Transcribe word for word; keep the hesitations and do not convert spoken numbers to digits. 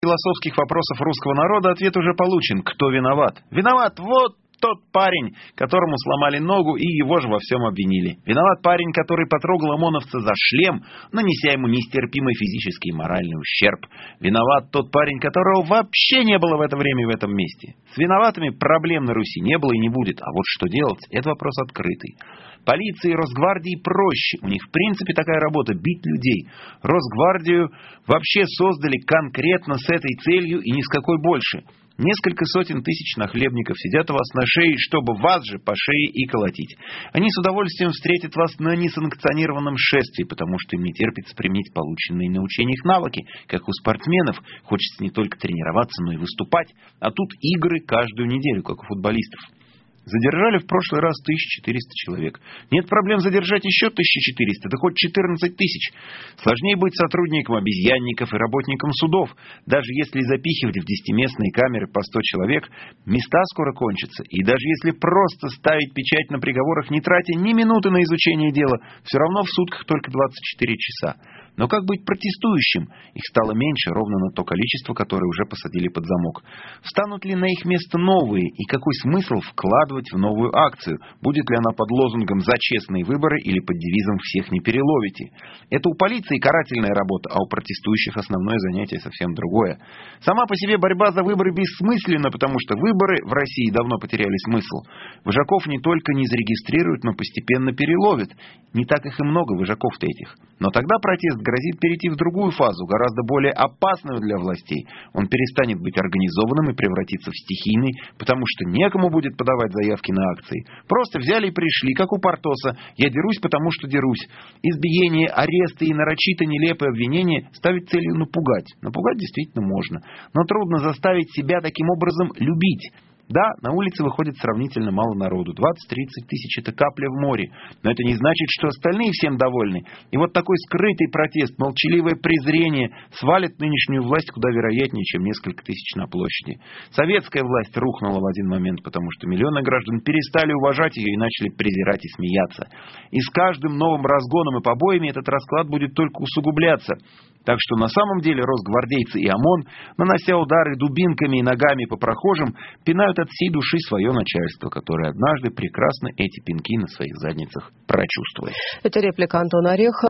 философских вопросов русского народа ответ уже получен. Кто виноват? Виноват вот тот парень, которому сломали ногу и его же во всем обвинили. Виноват парень, который потрогал ОМОНовца за шлем, нанеся ему нестерпимый физический и моральный ущерб. Виноват тот парень, которого вообще не было в это время в этом месте. С виноватыми проблем на Руси не было и не будет. А вот что делать, это вопрос открытый. Полиции и Росгвардии проще. У них в принципе такая работа — бить людей. Росгвардию вообще создали конкретно с этой целью и ни с какой больше. Несколько сотен тысяч нахлебников сидят у вас на шее, чтобы вас же по шее и колотить. Они с удовольствием встретят вас на несанкционированном шествии, потому что им не терпится применить полученные на учениях навыки. Как у спортсменов, хочется не только тренироваться, но и выступать. А тут игры каждую неделю, как у футболистов. Задержали в прошлый раз тысячу четыреста человек. Нет проблем задержать еще тысячу четыреста, да хоть четырнадцать тысяч. Сложнее быть сотрудником обезьянников и работникам судов. Даже если запихивать в десятиместные камеры по сто человек, места скоро кончатся. И даже если просто ставить печать на приговорах, не тратя ни минуты на изучение дела, все равно в сутках только двадцать четыре часа. Но как быть протестующим? Их стало меньше, ровно на то количество, которое уже посадили под замок. Встанут ли на их место новые? И какой смысл вкладывать в новую акцию? Будет ли она под лозунгом «За честные выборы» или под девизом «Всех не переловите»? Это у полиции карательная работа, а у протестующих основное занятие совсем другое. Сама по себе борьба за выборы бессмысленна, потому что выборы в России давно потеряли смысл. Вожаков не только не зарегистрируют, но постепенно переловят. Не так их и много, вожаков-то этих. Но тогда протест грозит перейти в другую фазу, гораздо более опасную для властей. Он перестанет быть организованным и превратится в стихийный, потому что некому будет подавать заявки на акции. Просто взяли и пришли, как у Портоса. Я дерусь, потому что дерусь. Избиение, аресты и нарочито нелепые обвинения ставить целью напугать. Напугать действительно можно. Но трудно заставить себя таким образом любить. Да, на улице выходит сравнительно мало народу. двадцать-тридцать тысяч — это капля в море. Но это не значит, что остальные всем довольны. И вот такой скрытый протест, молчаливое презрение свалит нынешнюю власть куда вероятнее, чем несколько тысяч на площади. Советская власть рухнула в один момент, потому что миллионы граждан перестали уважать ее и начали презирать и смеяться. И с каждым новым разгоном и побоями этот расклад будет только усугубляться. Так что на самом деле росгвардейцы и ОМОН, нанося удары дубинками и ногами по прохожим, пинают от всей души свое начальство, которое однажды прекрасно эти пинки на своих задницах прочувствует. Это реплика Антона Орехова.